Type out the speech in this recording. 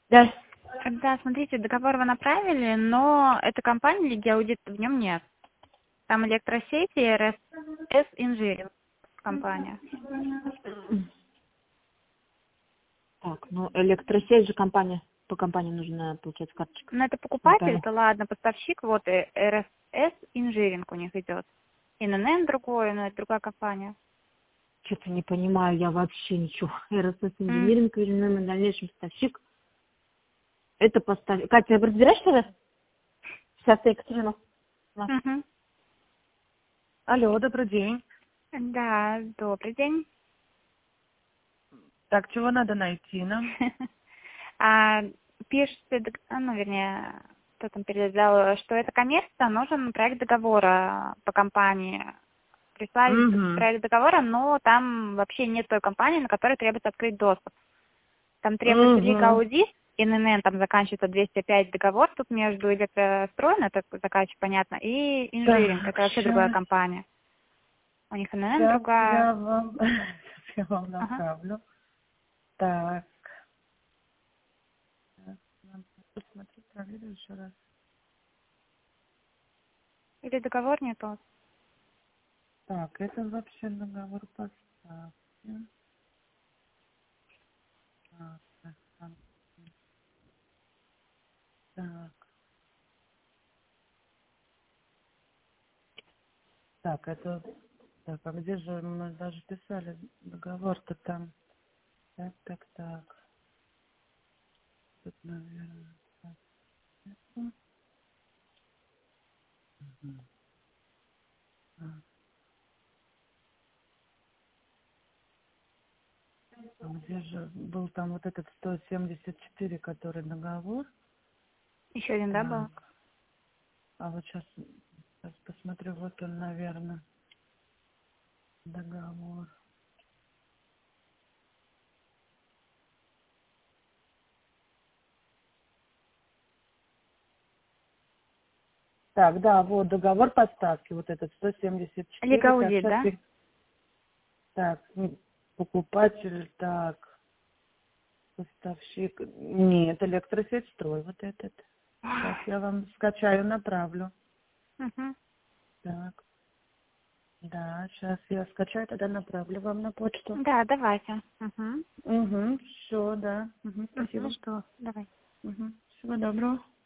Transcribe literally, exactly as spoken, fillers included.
Да. Да, смотрите, договор вы направили, но эта компания Лиги Аудит в нем нет. Там электросети и эр эс Engineering компания. Так, ну электросеть же компания. По компании нужна, получается, карточка. Но это покупатель, Наталья. это ладно, поставщик, вот и эр эс Engineering у них идет. эн эн эн другой, но это другая компания. Что-то не понимаю, я вообще ничего. эр эс эс М, инжиниринг, на дальнейшем поставщик. Это поставщик. Катя, разбираешься в этом? Сейчас я Екатерина. Да. мгм. Алло, добрый день. Да, добрый день. Так, чего надо найти нам? А, пишете, дог- а, ну, вернее, кто там передал, что это коммерция, нужен проект договора по компании. Прислали д- Угу. проект договора, но там вообще нет той компании, на которой требуется открыть доступ. Там требуется Лига Угу. Аудит, эн эн эн, там заканчивается двести пять договор, тут между электростроем, это заказчик, понятно, и инжиринг, Так, это вообще другая сейчас, компания. У них эн эн эн сейчас другая. я вам, сейчас я вам Ага. направлю. Так, сейчас, надо посмотреть, проверю еще раз. Или договор не тот. Так, это вообще договор поставки. Так, так, так, так. Так, это, так, а где же мы даже писали договор-то там? Так, так, так. Тут, наверное, так. это. Мгм. Так. А где же был там вот этот сто семьдесят четыре, который договор? Еще один, да, был? Так, а вот сейчас, сейчас посмотрю, вот он, наверное, договор. Так, да, вот договор поставки, вот этот сто семьдесят Лига четыре. Так, Аудит, сейчас да? я... Так, м, покупатель, так, поставщик. Нет, электросеть строй, вот этот. Сейчас я вам скачаю, направлю. Угу. Так, да, сейчас я скачаю, тогда направлю вам на почту. Да, давайте. Угу. Угу, все, да. Угу, Угу. спасибо. Что? Давай. Угу. Всего доброго.